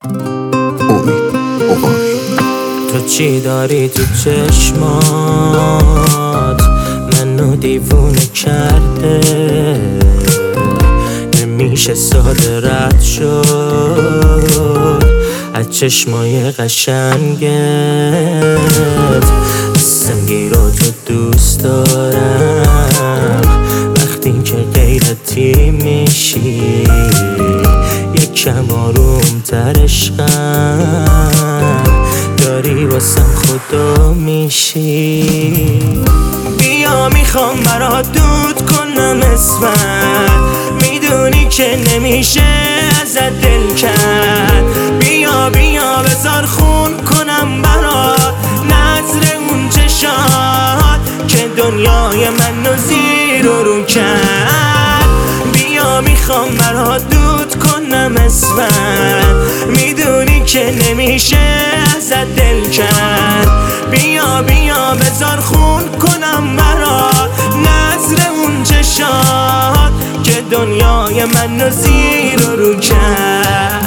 امید اوغانی. تو چی داری تو چشمات منو دیوونه کرده، نمیشه ساده رد شد از چشمای قشنگت. سنگی رو تو دوست دارم وقتی که غیرتی میشی، یکم آروم‌تر عشقم داری واسم خدا میشی. بیا میخوام برات دود کنم اسمت، میدونی که نمیشه ازت دل کرد. بیا بیا بذار خون کنم برات نظر اون چشات که دنیای منو زیر و رو کرد. بیا میخوام برات دود کنم اسمت، میدونی که نمیشه ازت دل کرد. بیا بیا بذار خون کنم برات نظر اون چشات که دنیای منو زیر و رو کرد.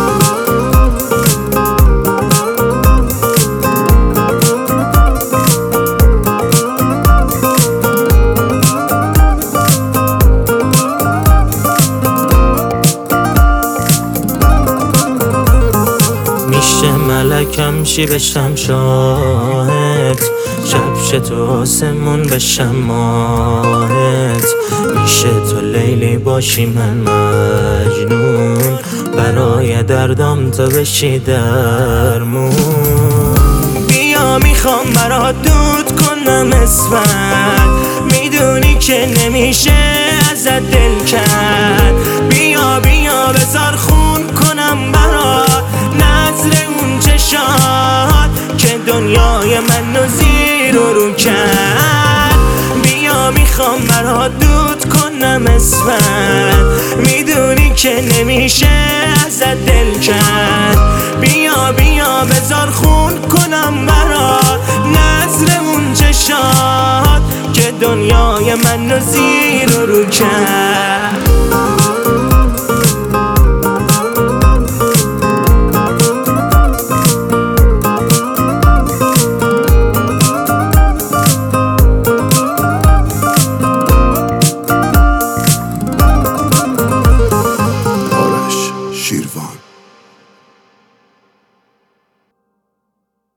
میشه ملکم شی بشم شاهد، شب تو آسمون بشم ماهت. میشه تو لیلی باشی من مجنون، برای دردم تو بشی درمون. بیا میخوام برات دود کنم اسمت، میدونی که نمیشه ازت دل کرد. بیا بیا بذار خون کنم برات نظر اون چشات که دنیای منو زیر و رو کرد. بیا میخوام برات دود کنم اسمت، میدونی که نمیشه ازت دل کرد. بیا بیا بذار خون کنم برات نظر اون چشات که دنیای منو زیر و رو کرد.